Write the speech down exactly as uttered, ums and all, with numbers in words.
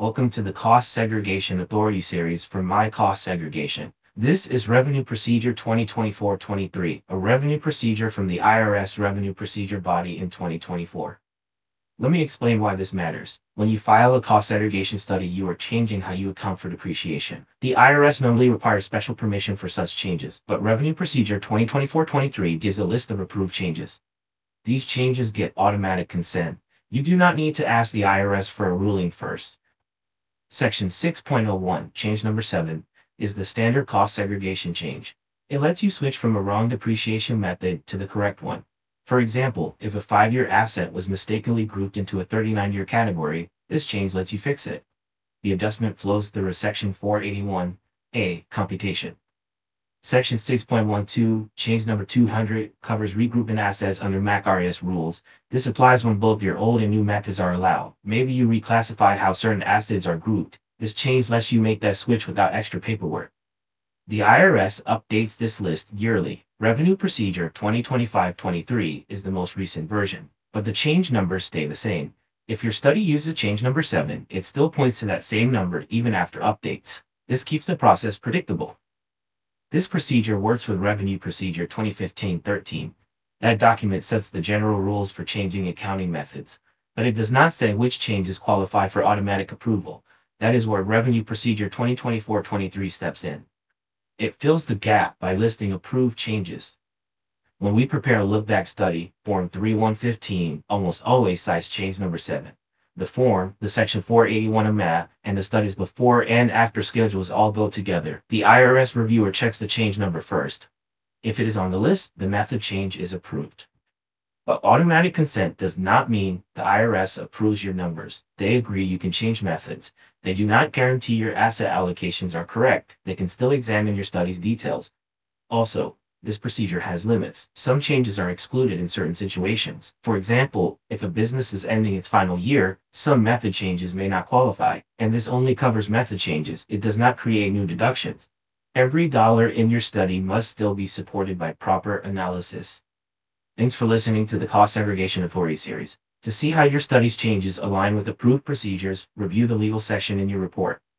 Welcome to the Cost Segregation Authority series from My Cost Segregation. This is Revenue Procedure twenty twenty-four twenty-three, a revenue procedure from the I R S Revenue Procedure Body in twenty twenty-four. Let me explain why this matters. When you file a cost segregation study, you are changing how you account for depreciation. The I R S normally requires special permission for such changes, but Revenue Procedure twenty twenty-four twenty-three gives a list of approved changes. These changes get automatic consent. You do not need to ask the I R S for a ruling first. Section six point oh one, change number seven, is the standard cost segregation change. It lets you switch from a wrong depreciation method to the correct one. For example, if a five-year asset was mistakenly grouped into a thirty-nine-year category, this change lets you fix it. The adjustment flows through a Section four eighty-one A computation. Section six point twelve, change number two hundred, covers regrouping assets under M A C R E S rules. This applies when both your old and new methods are allowed. Maybe you reclassified how certain assets are grouped. This change lets you make that switch without extra paperwork. The I R S updates this list yearly. Revenue Procedure twenty twenty-five twenty-three is the most recent version, but the change numbers stay the same. If your study uses change number seven, it still points to that same number even after updates. This keeps the process predictable. This procedure works with Revenue Procedure twenty fifteen thirteen. That document sets the general rules for changing accounting methods, but it does not say which changes qualify for automatic approval. That is where Revenue Procedure twenty twenty-four twenty-three steps in. It fills the gap by listing approved changes. When we prepare a look-back study, Form thirty-one fifteen almost always cites change number seven. The form, the Section four eighty-one of M A P, and the studies before and after schedules all go together. The I R S reviewer checks the change number first. If it is on the list, the method change is approved. But automatic consent does not mean the I R S approves your numbers. They agree you can change methods. They do not guarantee your asset allocations are correct. They can still examine your study's details. Also, this procedure has limits. Some changes are excluded in certain situations. For example, if a business is ending its final year, some method changes may not qualify, and this only covers method changes. It does not create new deductions. Every dollar in your study must still be supported by proper analysis. Thanks for listening to the Cost Segregation Authority series. To see how your study's changes align with approved procedures, review the legal section in your report.